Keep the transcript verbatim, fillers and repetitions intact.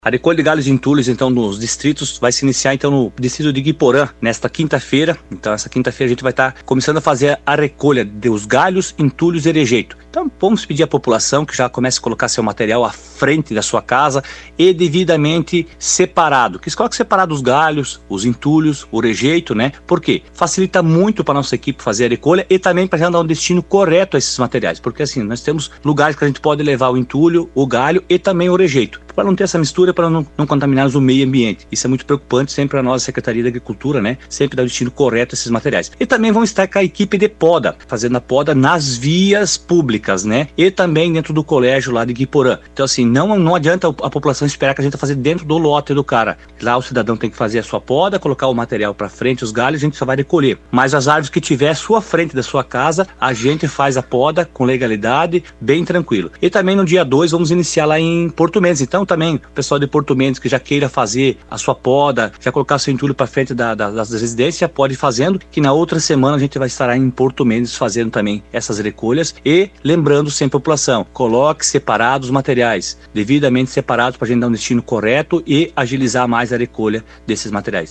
A recolha de galhos e entulhos, então, nos distritos vai se iniciar, então, no distrito de Guiporã, nesta quinta-feira. Então, essa quinta-feira a gente vai estar começando a fazer a recolha dos galhos, entulhos e rejeito. Então, vamos pedir à população que já comece a colocar seu material à frente da sua casa e devidamente separado. Que coloque separado os galhos, os entulhos, o rejeito, né? Por quê? Facilita muito para a nossa equipe fazer a recolha e também para já dar um destino correto a esses materiais. Porque, assim, nós temos lugares que a gente pode levar o entulho, o galho e também o rejeito. Para não ter essa mistura, para não, não contaminarmos o meio ambiente. Isso é muito preocupante sempre para nós, a Secretaria da Agricultura, né? Sempre dar o destino correto a esses materiais. E também vão estar com a equipe de poda, fazendo a poda nas vias públicas, né? E também dentro do colégio lá de Guiporã. Então, assim, não, não adianta a população esperar que a gente fazer dentro do lote do cara. Lá o cidadão tem que fazer a sua poda, colocar o material para frente, os galhos, a gente só vai recolher. Mas as árvores que tiver à sua frente da sua casa, a gente faz a poda com legalidade, bem tranquilo. E também no dia dois vamos iniciar lá em Porto Mendes. Então, também, o pessoal de Porto Mendes que já queira fazer a sua poda, já colocar seu entulho para frente da, da, das residências, pode ir fazendo, que na outra semana a gente vai estar em Porto Mendes fazendo também essas recolhas. E lembrando sempre a população, coloque separados os materiais, devidamente separados para a gente dar um destino correto e agilizar mais a recolha desses materiais.